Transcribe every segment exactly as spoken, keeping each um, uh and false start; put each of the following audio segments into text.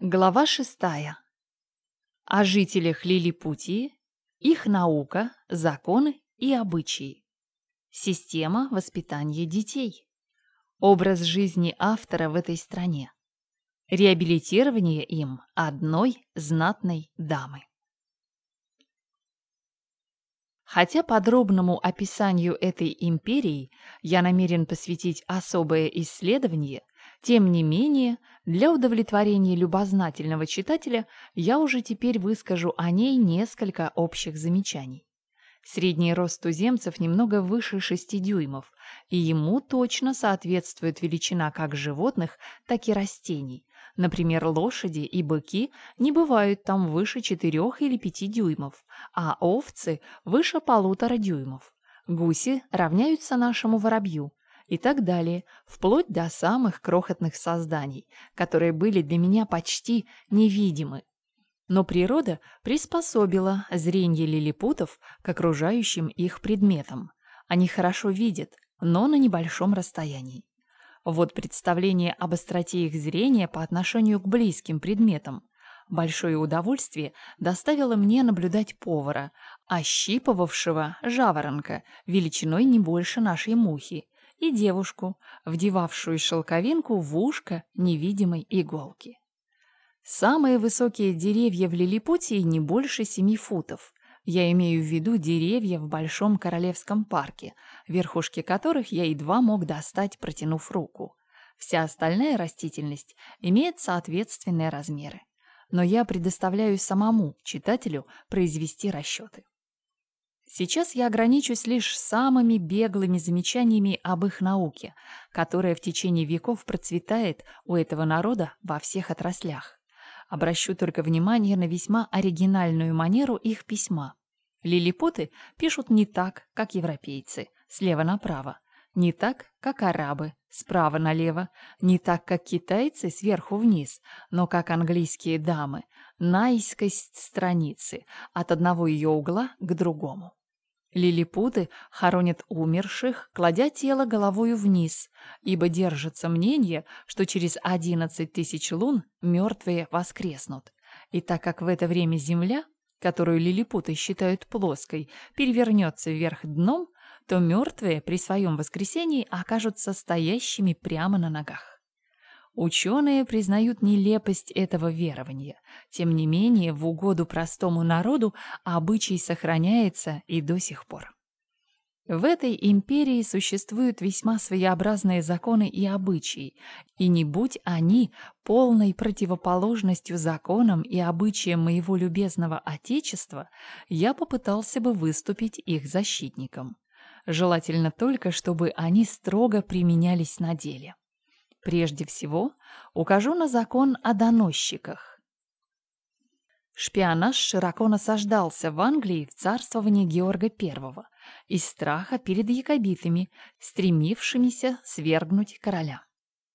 Глава шестая. О жителях Лилипутии, их наука, законы и обычаи. Система воспитания детей. Образ жизни автора в этой стране. Реабилитирование им одной знатной дамы. Хотя подробному описанию этой империи я намерен посвятить особое исследование, тем не менее, для удовлетворения любознательного читателя я уже теперь выскажу о ней несколько общих замечаний. Средний рост туземцев немного выше шести дюймов, и ему точно соответствует величина как животных, так и растений. Например, лошади и быки не бывают там выше четырёх или пяти дюймов, а овцы выше полутора дюймов. Гуси равняются нашему воробью. И так далее, вплоть до самых крохотных созданий, которые были для меня почти невидимы. Но природа приспособила зрение лилипутов к окружающим их предметам. Они хорошо видят, но на небольшом расстоянии. Вот представление об остроте их зрения по отношению к близким предметам. Большое удовольствие доставило мне наблюдать повара, ощипывавшего жаворонка величиной не больше нашей мухи, и девушку, вдевавшую шелковинку в ушко невидимой иголки. Самые высокие деревья в Лилипутии не больше семи футов. Я имею в виду деревья в Большом Королевском парке, верхушки которых я едва мог достать, протянув руку. Вся остальная растительность имеет соответственные размеры. Но я предоставляю самому читателю произвести расчеты. Сейчас я ограничусь лишь самыми беглыми замечаниями об их науке, которая в течение веков процветает у этого народа во всех отраслях. Обращу только внимание на весьма оригинальную манеру их письма. Лилипуты пишут не так, как европейцы, слева направо, не так, как арабы, справа налево, не так, как китайцы, сверху вниз, но как английские дамы, наискось страницы, от одного ее угла к другому. Лилипуты хоронят умерших, кладя тело головою вниз, ибо держится мнение, что через одиннадцать тысяч лун мертвые воскреснут. И так как в это время земля, которую лилипуты считают плоской, перевернется вверх дном, то мертвые при своем воскресении окажутся стоящими прямо на ногах. Ученые признают нелепость этого верования. Тем не менее, в угоду простому народу обычай сохраняется и до сих пор. В этой империи существуют весьма своеобразные законы и обычаи, и не будь они полной противоположностью законам и обычаям моего любезного Отечества, я попытался бы выступить их защитником. Желательно только, чтобы они строго применялись на деле. Прежде всего, укажу на закон о доносчиках. Шпионаж широко насаждался в Англии в царствовании Георга Первого из страха перед якобитами, стремившимися свергнуть короля.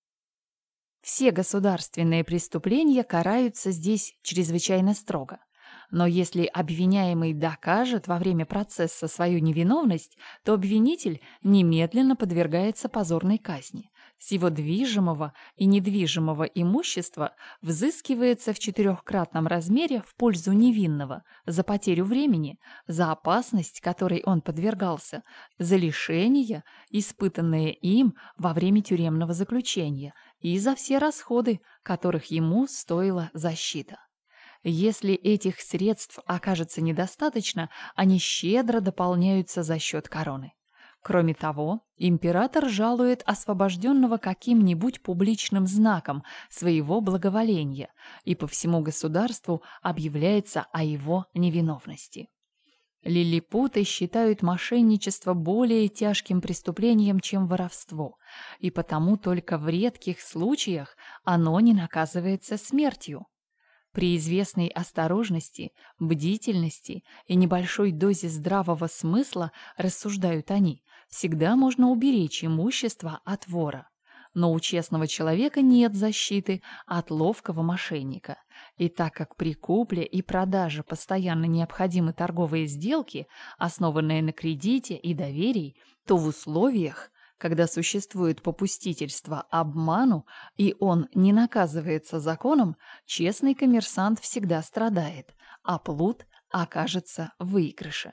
Все государственные преступления караются здесь чрезвычайно строго. Но если обвиняемый докажет во время процесса свою невиновность, то обвинитель немедленно подвергается позорной казни. С его движимого и недвижимого имущества взыскивается в четырехкратном размере в пользу невинного за потерю времени, за опасность, которой он подвергался, за лишения, испытанные им во время тюремного заключения, и за все расходы, которых ему стоила защита. Если этих средств окажется недостаточно, они щедро дополняются за счет короны. Кроме того, император жалует освобожденного каким-нибудь публичным знаком своего благоволения, и по всему государству объявляется о его невиновности. Лилипуты считают мошенничество более тяжким преступлением, чем воровство, и потому только в редких случаях оно не наказывается смертью. При известной осторожности, бдительности и небольшой дозе здравого смысла, рассуждают они, всегда можно уберечь имущество от вора. Но у честного человека нет защиты от ловкого мошенника. И так как при купле и продаже постоянно необходимы торговые сделки, основанные на кредите и доверии, то в условиях, Когда существует попустительство обману, и он не наказывается законом, честный коммерсант всегда страдает, а плут окажется в выигрыше.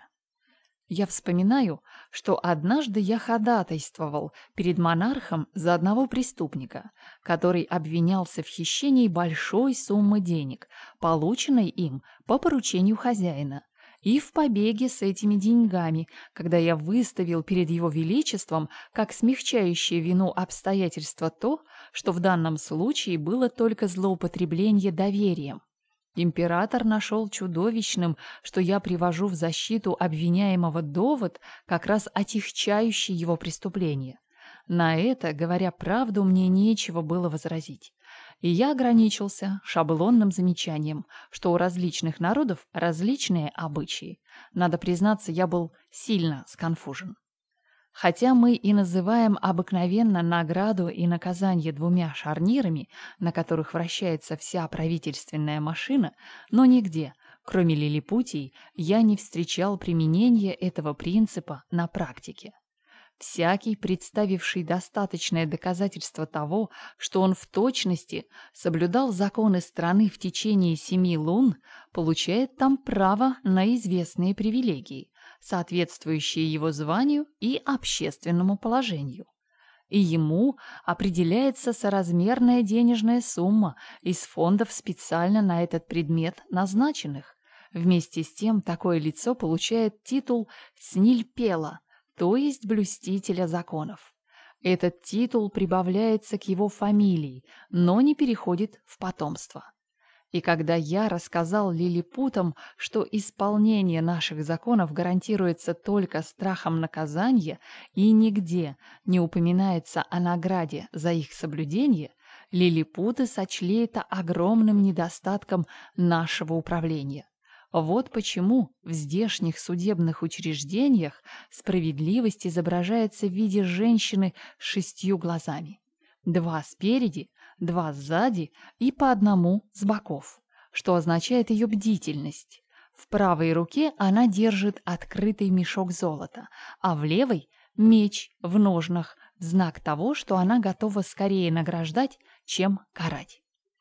Я вспоминаю, что однажды я ходатайствовал перед монархом за одного преступника, который обвинялся в хищении большой суммы денег, полученной им по поручению хозяина, и в побеге с этими деньгами, когда я выставил перед его величеством как смягчающее вину обстоятельства то, что в данном случае было только злоупотребление доверием. Император нашел чудовищным, что я привожу в защиту обвиняемого довод, как раз отягчающий его преступление. На это, говоря правду, мне нечего было возразить. И я ограничился шаблонным замечанием, что у различных народов различные обычаи. Надо признаться, я был сильно сконфужен. Хотя мы и называем обыкновенно награду и наказание двумя шарнирами, на которых вращается вся правительственная машина, но нигде, кроме лилипутий, я не встречал применения этого принципа на практике. Всякий, представивший достаточное доказательство того, что он в точности соблюдал законы страны в течение семи лун, получает там право на известные привилегии, соответствующие его званию и общественному положению. И ему определяется соразмерная денежная сумма из фондов специально на этот предмет назначенных. Вместе с тем такое лицо получает титул «снильпела», то есть блюстителя законов. Этот титул прибавляется к его фамилии, но не переходит в потомство. И когда я рассказал лилипутам, что исполнение наших законов гарантируется только страхом наказания и нигде не упоминается о награде за их соблюдение, лилипуты сочли это огромным недостатком нашего управления. Вот почему в здешних судебных учреждениях справедливость изображается в виде женщины с шестью глазами. Два спереди, два сзади и по одному с боков, что означает ее бдительность. В правой руке она держит открытый мешок золота, а в левой – меч в ножнах, в знак того, что она готова скорее награждать, чем карать.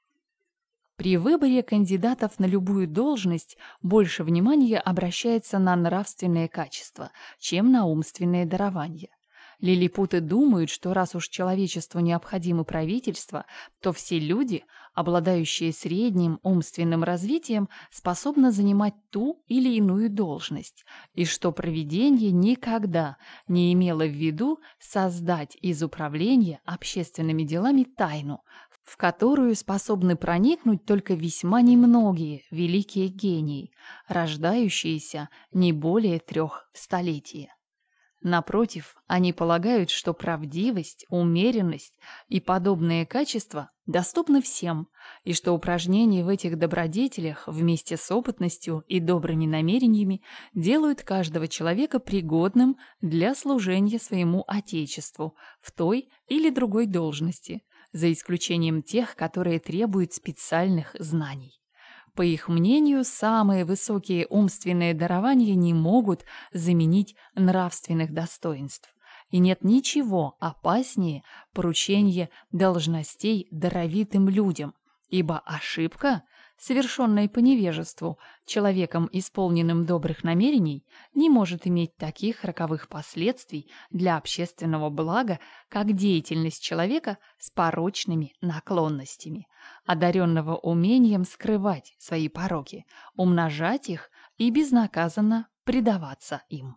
При выборе кандидатов на любую должность больше внимания обращается на нравственные качества, чем на умственные дарования. Лилипуты думают, что раз уж человечеству необходимо правительство, то все люди, обладающие средним умственным развитием, способны занимать ту или иную должность, и что провидение никогда не имело в виду создать из управления общественными делами тайну, в которую способны проникнуть только весьма немногие великие гении, рождающиеся не более трех в столетие. Напротив, они полагают, что правдивость, умеренность и подобные качества доступны всем, и что упражнения в этих добродетелях вместе с опытностью и добрыми намерениями делают каждого человека пригодным для служения своему Отечеству в той или другой должности, за исключением тех, которые требуют специальных знаний. По их мнению, самые высокие умственные дарования не могут заменить нравственных достоинств. И нет ничего опаснее поручения должностей даровитым людям, ибо ошибка, совершенная по невежеству человеком, исполненным добрых намерений, не может иметь таких роковых последствий для общественного блага, как деятельность человека с порочными наклонностями, одаренного умением скрывать свои пороки, умножать их и безнаказанно предаваться им.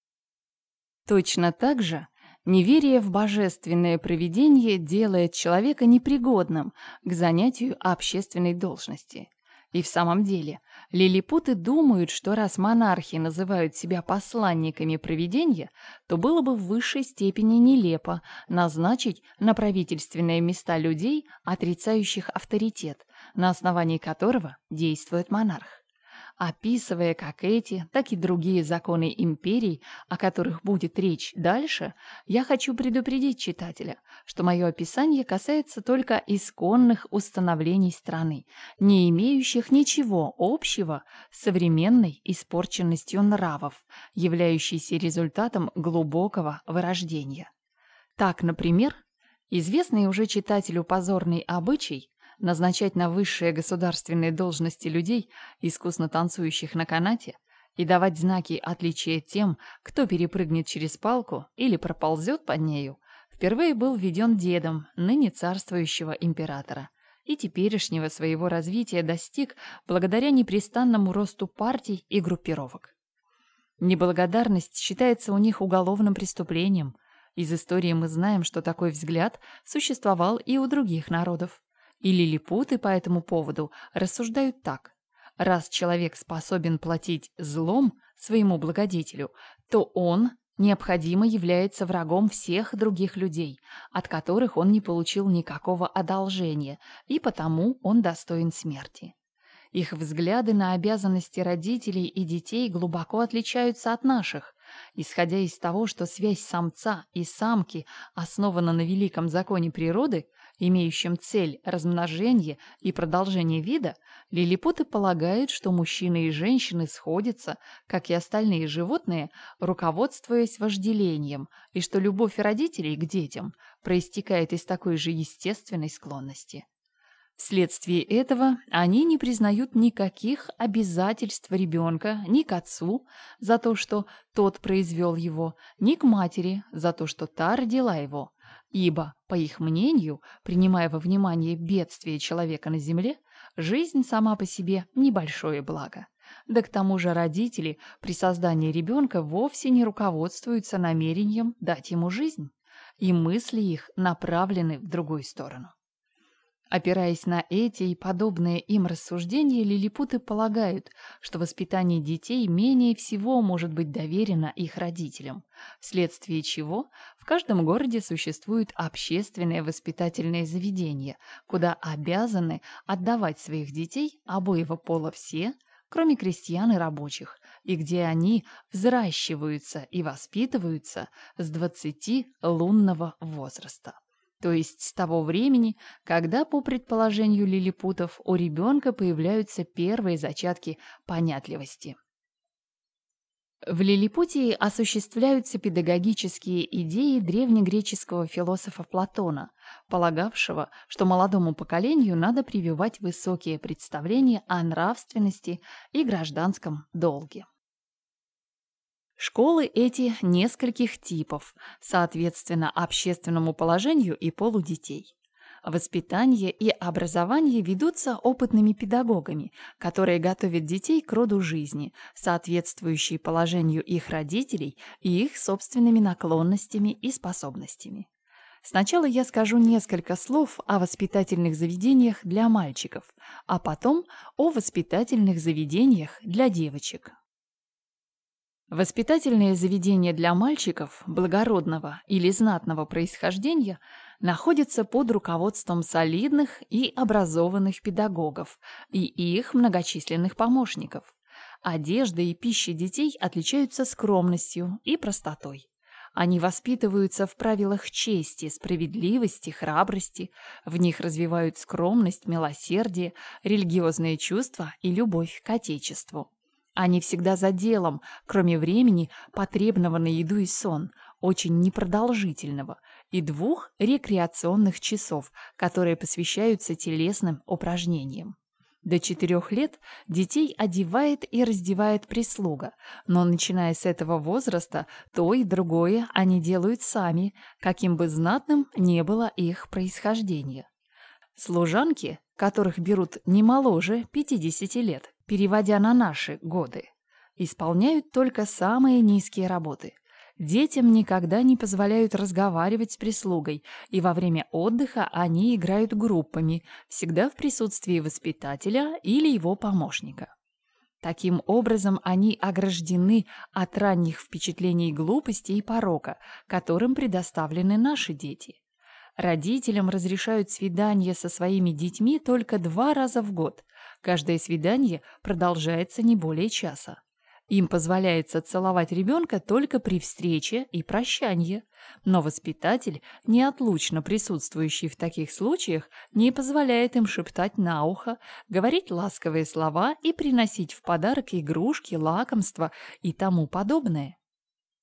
Точно так же неверие в божественное провидение делает человека непригодным к занятию общественной должности. И в самом деле, лилипуты думают, что раз монархи называют себя посланниками провидения, то было бы в высшей степени нелепо назначить на правительственные места людей, отрицающих авторитет, на основании которого действует монарх. Описывая как эти, так и другие законы империй, о которых будет речь дальше, я хочу предупредить читателя, что мое описание касается только исконных установлений страны, не имеющих ничего общего с современной испорченностью нравов, являющейся результатом глубокого вырождения. Так, например, известный уже читателю позорный обычай назначать на высшие государственные должности людей, искусно танцующих на канате, и давать знаки отличия тем, кто перепрыгнет через палку или проползет под нею, впервые был введен дедом ныне царствующего императора и теперешнего своего развития достиг благодаря непрестанному росту партий и группировок. Неблагодарность считается у них уголовным преступлением. Из истории мы знаем, что такой взгляд существовал и у других народов. И лилипуты по этому поводу рассуждают так. Раз человек способен платить злом своему благодетелю, то он необходимо является врагом всех других людей, от которых он не получил никакого одолжения, и потому он достоин смерти. Их взгляды на обязанности родителей и детей глубоко отличаются от наших. Исходя из того, что связь самца и самки основана на великом законе природы, имеющем цель размножения и продолжение вида, лилипуты полагают, что мужчины и женщины сходятся, как и остальные животные, руководствуясь вожделением, и что любовь родителей к детям проистекает из такой же естественной склонности. Вследствие этого они не признают никаких обязательств ребенка ни к отцу за то, что тот произвел его, ни к матери за то, что та родила его, ибо, по их мнению, принимая во внимание бедствие человека на земле, жизнь сама по себе небольшое благо. Да к тому же родители при создании ребенка вовсе не руководствуются намерением дать ему жизнь, и мысли их направлены в другую сторону. Опираясь на эти и подобные им рассуждения, лилипуты полагают, что воспитание детей менее всего может быть доверено их родителям, вследствие чего в каждом городе существуют общественные воспитательные заведения, куда обязаны отдавать своих детей обоего пола все, кроме крестьян и рабочих, и где они взращиваются и воспитываются с двадцати лунного возраста. То есть с того времени, когда, по предположению лилипутов, у ребенка появляются первые зачатки понятливости. В лилипутии осуществляются педагогические идеи древнегреческого философа Платона, полагавшего, что молодому поколению надо прививать высокие представления о нравственности и гражданском долге. Школы эти нескольких типов, соответственно общественному положению и полу детей. Воспитание и образование ведутся опытными педагогами, которые готовят детей к роду жизни, соответствующей положению их родителей и их собственными наклонностями и способностями. Сначала я скажу несколько слов о воспитательных заведениях для мальчиков, а потом о воспитательных заведениях для девочек. Воспитательные заведения для мальчиков благородного или знатного происхождения находятся под руководством солидных и образованных педагогов и их многочисленных помощников. Одежда и пища детей отличаются скромностью и простотой. Они воспитываются в правилах чести, справедливости, храбрости, в них развивают скромность, милосердие, религиозные чувства и любовь к Отечеству. Они всегда за делом, кроме времени, потребного на еду и сон, очень непродолжительного, и двух рекреационных часов, которые посвящаются телесным упражнениям. До четырех лет детей одевает и раздевает прислуга, но начиная с этого возраста то и другое они делают сами, каким бы знатным ни было их происхождение. Служанки, которых берут не моложе пятидесяти лет, переводя на наши годы, исполняют только самые низкие работы. Детям никогда не позволяют разговаривать с прислугой, и во время отдыха они играют группами, всегда в присутствии воспитателя или его помощника. Таким образом, они ограждены от ранних впечатлений глупости и порока, которым предоставлены наши дети. Родителям разрешают свидания со своими детьми только два раза в год. Каждое свидание продолжается не более часа. Им позволяется целовать ребенка только при встрече и прощании, но воспитатель, неотлучно присутствующий в таких случаях, не позволяет им шептать на ухо, говорить ласковые слова и приносить в подарок игрушки, лакомства и тому подобное.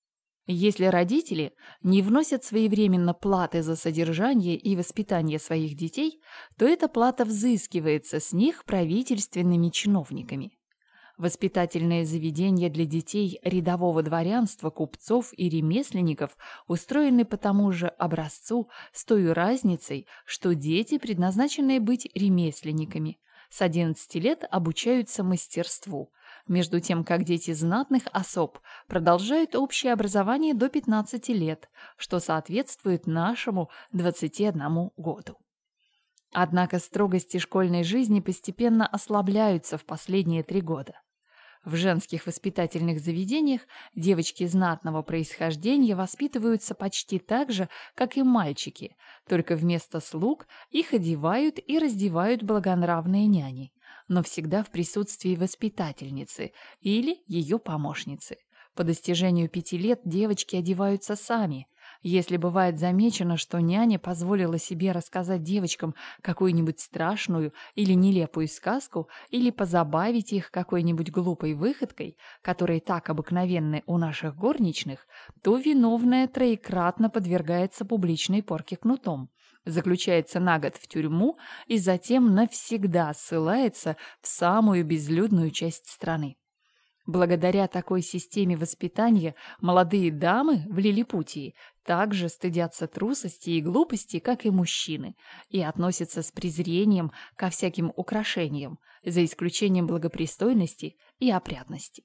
Если родители не вносят своевременно платы за содержание и воспитание своих детей, то эта плата взыскивается с них правительственными чиновниками. Воспитательные заведения для детей рядового дворянства, купцов и ремесленников устроены по тому же образцу с той разницей, что дети, предназначенные быть ремесленниками, с одиннадцати лет обучаются мастерству, между тем как дети знатных особ продолжают общее образование до пятнадцати лет, что соответствует нашему двадцати одному году. Однако строгости школьной жизни постепенно ослабляются в последние три года. В женских воспитательных заведениях девочки знатного происхождения воспитываются почти так же, как и мальчики, только вместо слуг их одевают и раздевают благонравные няни, но всегда в присутствии воспитательницы или ее помощницы. По достижению пяти лет девочки одеваются сами. Если бывает замечено, что няня позволила себе рассказать девочкам какую-нибудь страшную или нелепую сказку или позабавить их какой-нибудь глупой выходкой, которая так обыкновенны у наших горничных, то виновная троекратно подвергается публичной порке кнутом, заключается на год в тюрьму и затем навсегда ссылается в самую безлюдную часть страны. Благодаря такой системе воспитания молодые дамы в Лилипутии также стыдятся трусости и глупости, как и мужчины, и относятся с презрением ко всяким украшениям, за исключением благопристойности и опрятности.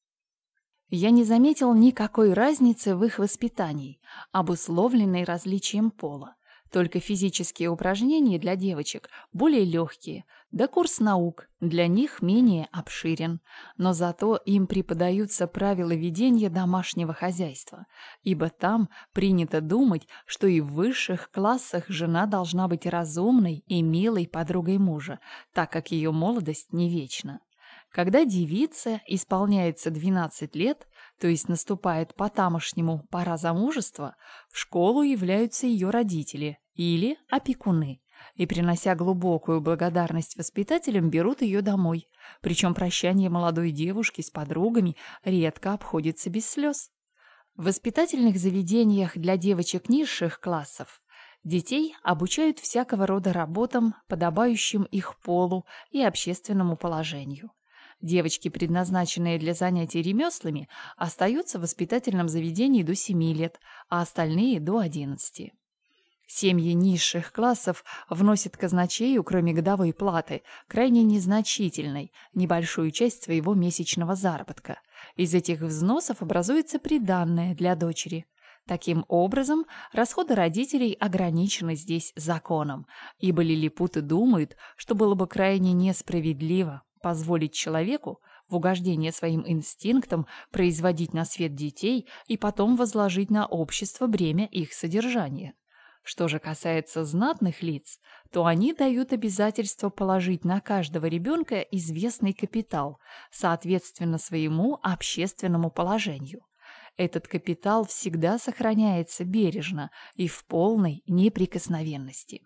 Я не заметил никакой разницы в их воспитании, обусловленной различием пола. Только физические упражнения для девочек более легкие, да курс наук для них менее обширен, но зато им преподаются правила ведения домашнего хозяйства, ибо там принято думать, что и в высших классах жена должна быть разумной и милой подругой мужа, так как ее молодость не вечна. Когда девице исполняется двенадцать лет, то есть наступает по-тамошнему пора замужества, в школу являются ее родители или опекуны, и, принося глубокую благодарность воспитателям, берут ее домой, причем прощание молодой девушки с подругами редко обходится без слез. В воспитательных заведениях для девочек низших классов детей обучают всякого рода работам, подобающим их полу и общественному положению. Девочки, предназначенные для занятий ремеслами, остаются в воспитательном заведении до семи лет, а остальные – до одиннадцати. Семьи низших классов вносят казначею, кроме годовой платы, крайне незначительной, небольшую часть своего месячного заработка. Из этих взносов образуется приданное для дочери. Таким образом, расходы родителей ограничены здесь законом, ибо лилипуты думают, что было бы крайне несправедливо позволить человеку в угождение своим инстинктам производить на свет детей и потом возложить на общество бремя их содержания. Что же касается знатных лиц, то они дают обязательство положить на каждого ребенка известный капитал, соответственно своему общественному положению. Этот капитал всегда сохраняется бережно и в полной неприкосновенности.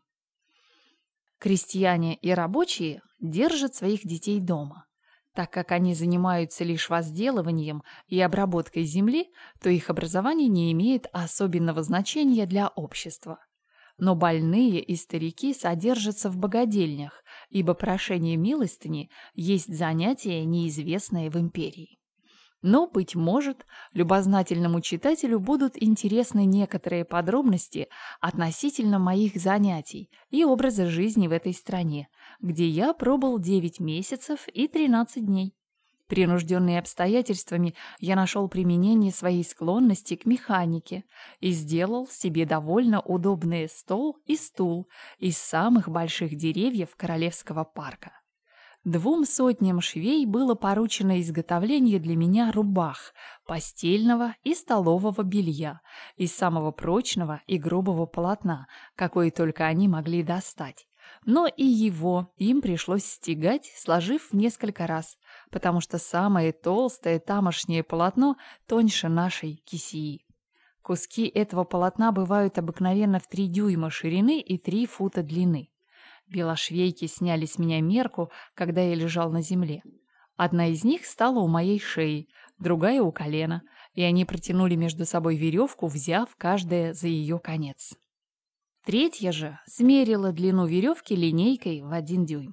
Крестьяне и рабочие держат своих детей дома. Так как они занимаются лишь возделыванием и обработкой земли, то их образование не имеет особенного значения для общества. Но больные и старики содержатся в богадельнях, ибо прошение милостыни есть занятие, неизвестное в империи. Но, быть может, любознательному читателю будут интересны некоторые подробности относительно моих занятий и образа жизни в этой стране, где я пробыл девять месяцев и тринадцать дней. Принужденный обстоятельствами, я нашел применение своей склонности к механике и сделал себе довольно удобный стол и стул из самых больших деревьев Королевского парка. Двум сотням швей было поручено изготовление для меня рубах, постельного и столового белья из самого прочного и грубого полотна, какое только они могли достать. Но и его им пришлось стягать, сложив в несколько раз, потому что самое толстое тамошнее полотно тоньше нашей кисеи. Куски этого полотна бывают обыкновенно в три дюйма ширины и три фута длины. Белошвейки сняли с меня мерку, когда я лежал на земле. Одна из них стала у моей шеи, другая у колена, и они протянули между собой веревку, взяв каждая за ее конец. Третья же смерила длину веревки линейкой в один дюйм.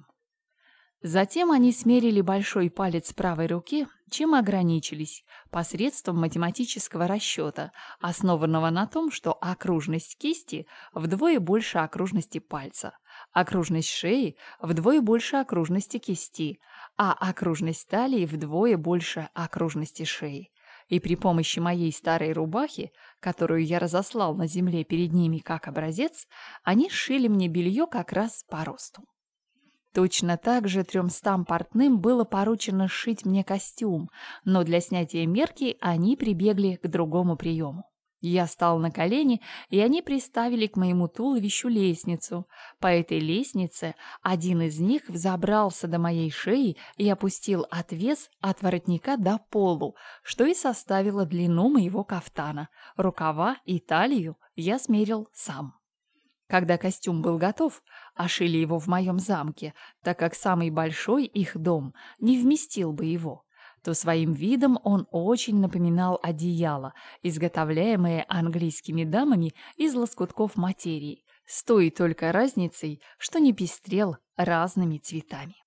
Затем они смерили большой палец правой руки, чем ограничились, посредством математического расчета, основанного на том, что окружность кисти вдвое больше окружности пальца, окружность шеи вдвое больше окружности кисти, а окружность талии вдвое больше окружности шеи. И при помощи моей старой рубахи, которую я разослал на земле перед ними как образец, они сшили мне белье как раз по росту. Точно так же трёмстам портным было поручено сшить мне костюм, но для снятия мерки они прибегли к другому приему. Я стал на колени, и они приставили к моему туловищу лестницу. По этой лестнице один из них взобрался до моей шеи и опустил отвес от воротника до полу, что и составило длину моего кафтана. Рукава и талию я смерил сам. Когда костюм был готов, а шили его в моем замке, так как самый большой их дом не вместил бы его, то своим видом он очень напоминал одеяло, изготовляемое английскими дамами из лоскутков материи, с той только разницей, что не пестрел разными цветами.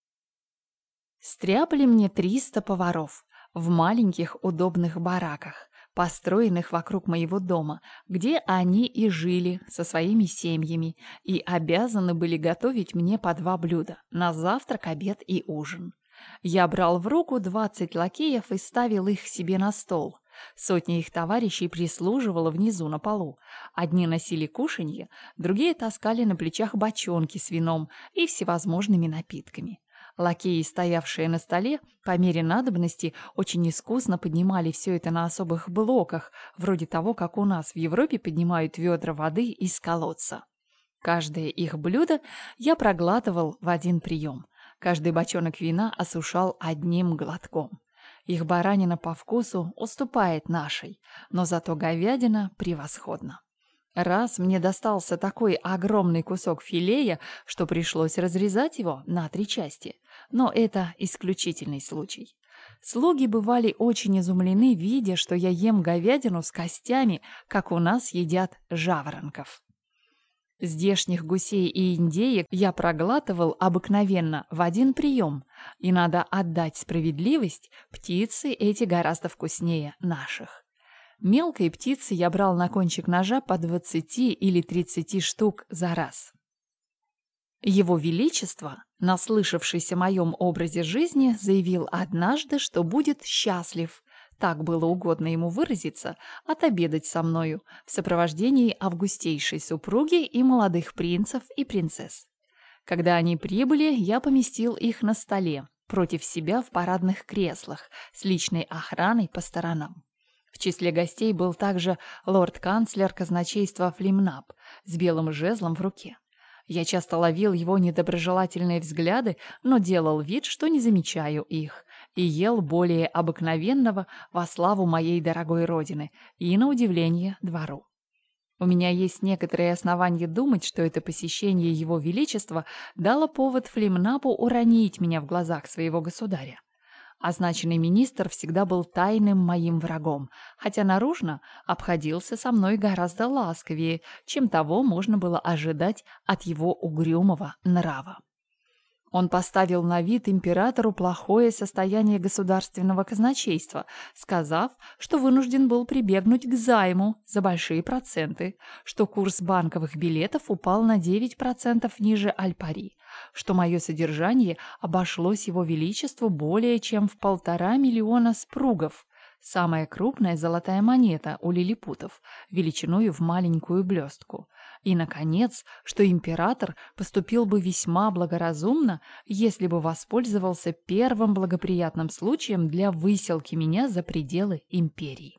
Стряпали мне триста поваров в маленьких удобных бараках, построенных вокруг моего дома, где они и жили со своими семьями, и обязаны были готовить мне по два блюда на завтрак, обед и ужин. Я брал в руку двадцать лакеев и ставил их себе на стол. Сотня их товарищей прислуживала внизу на полу. Одни носили кушанье, другие таскали на плечах бочонки с вином и всевозможными напитками. Лакеи, стоявшие на столе, по мере надобности очень искусно поднимали все это на особых блоках, вроде того, как у нас в Европе поднимают ведра воды из колодца. Каждое их блюдо я проглатывал в один прием. Каждый бочонок вина осушал одним глотком. Их баранина по вкусу уступает нашей, но зато говядина превосходна. Раз мне достался такой огромный кусок филея, что пришлось разрезать его на три части. Но это исключительный случай. Слуги бывали очень изумлены, видя, что я ем говядину с костями, как у нас едят жаворонков. Здешних гусей и индеек я проглатывал обыкновенно в один прием, и надо отдать справедливость, птицы эти гораздо вкуснее наших. Мелкой птицы я брал на кончик ножа по двадцати или тридцати штук за раз. Его Величество, наслышавшись о моем образе жизни, заявил однажды, что будет счастлив, так было угодно ему выразиться, отобедать со мною в сопровождении августейшей супруги и молодых принцев и принцесс. Когда они прибыли, я поместил их на столе, против себя в парадных креслах, с личной охраной по сторонам. В числе гостей был также лорд-канцлер казначейства Флимнап с белым жезлом в руке. Я часто ловил его недоброжелательные взгляды, но делал вид, что не замечаю их, и ел более обыкновенного во славу моей дорогой родины и, на удивление, двору. У меня есть некоторые основания думать, что это посещение его величества дало повод Флимнапу уронить меня в глазах своего государя. Означенный министр всегда был тайным моим врагом, хотя наружно обходился со мной гораздо ласковее, чем того можно было ожидать от его угрюмого нрава. Он поставил на вид императору плохое состояние государственного казначейства, сказав, что вынужден был прибегнуть к займу за большие проценты, что курс банковых билетов упал на девять процентов ниже аль-пари, что мое содержание обошлось его величеству более чем в полтора миллиона спругов, самая крупная золотая монета у лилипутов, величиною в маленькую блестку. И, наконец, что император поступил бы весьма благоразумно, если бы воспользовался первым благоприятным случаем для выселки меня за пределы империи.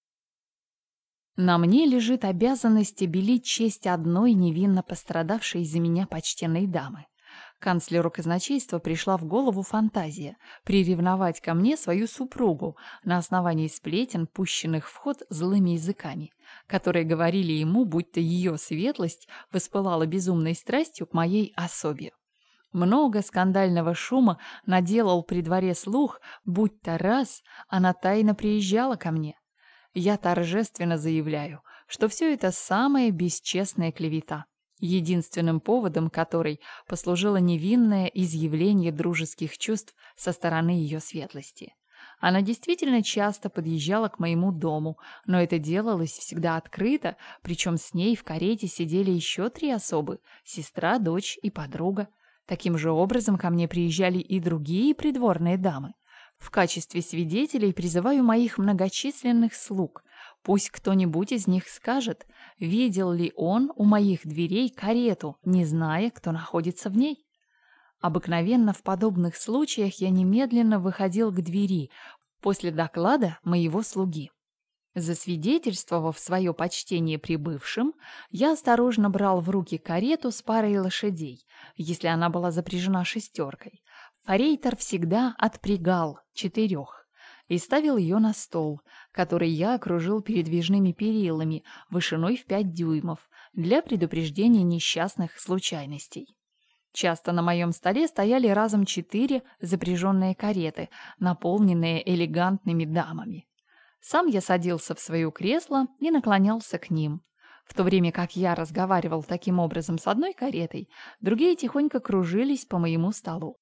На мне лежит обязанность обелить честь одной невинно пострадавшей из-за меня почтенной дамы. Канцлеру казначейства пришла в голову фантазия приревновать ко мне свою супругу на основании сплетен, пущенных в ход злыми языками, которые говорили ему, будто ее светлость воспылала безумной страстью к моей особе. Много скандального шума наделал при дворе слух, будто раз она тайно приезжала ко мне. Я торжественно заявляю, что все это самая бесчестная клевета, единственным поводом которой послужило невинное изъявление дружеских чувств со стороны ее светлости. Она действительно часто подъезжала к моему дому, но это делалось всегда открыто, причем с ней в карете сидели еще три особы – сестра, дочь и подруга. Таким же образом ко мне приезжали и другие придворные дамы. В качестве свидетелей призываю моих многочисленных слуг. Пусть кто-нибудь из них скажет, видел ли он у моих дверей карету, не зная, кто находится в ней. Обыкновенно в подобных случаях я немедленно выходил к двери после доклада моего слуги. Засвидетельствовав свое почтение прибывшим, я осторожно брал в руки карету с парой лошадей, если она была запряжена шестеркой. Форейтор всегда отпрягал четырех и ставил ее на стол, который я окружил передвижными перилами вышиной в пять дюймов для предупреждения несчастных случайностей. Часто на моем столе стояли разом четыре запряженные кареты, наполненные элегантными дамами. Сам я садился в свое кресло и наклонялся к ним. В то время как я разговаривал таким образом с одной каретой, другие тихонько кружились по моему столу.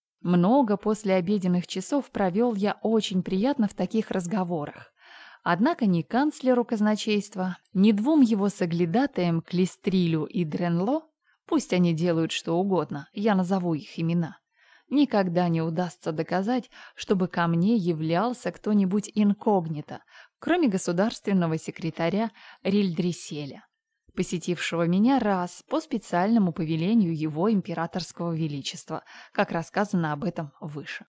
Много после обеденных часов провел я очень приятно в таких разговорах. Однако ни канцлеру казначейства, ни двум его соглядатаям Клистрилю и Дренло, пусть они делают что угодно, я назову их имена, никогда не удастся доказать, чтобы ко мне являлся кто-нибудь инкогнито, кроме государственного секретаря Рильдриселя, посетившего меня раз по специальному повелению его императорского величества, как рассказано об этом выше.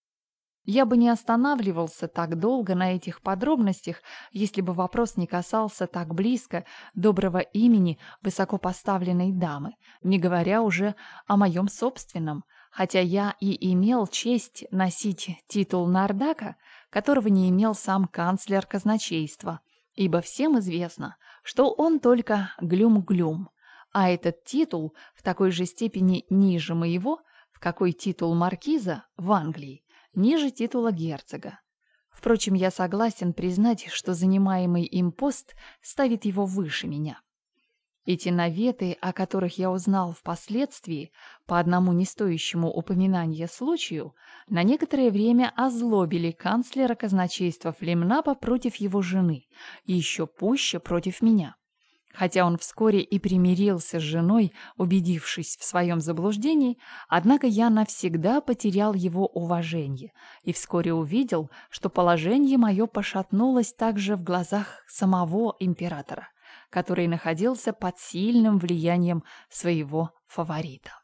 Я бы не останавливался так долго на этих подробностях, если бы вопрос не касался так близко доброго имени высокопоставленной дамы, не говоря уже о моем собственном, хотя я и имел честь носить титул Нардака, которого не имел сам канцлер казначейства, ибо всем известно, что он только глюм-глюм, а этот титул в такой же степени ниже моего, в какой титул маркиза в Англии, ниже титула герцога. Впрочем, я согласен признать, что занимаемый им пост ставит его выше меня. Эти наветы, о которых я узнал впоследствии, по одному не стоящему упоминания случаю, на некоторое время озлобили канцлера казначейства Флемнапа против его жены и еще пуще против меня. Хотя он вскоре и примирился с женой, убедившись в своем заблуждении, однако я навсегда потерял его уважение и вскоре увидел, что положение мое пошатнулось также в глазах самого императора, который находился под сильным влиянием своего фаворита.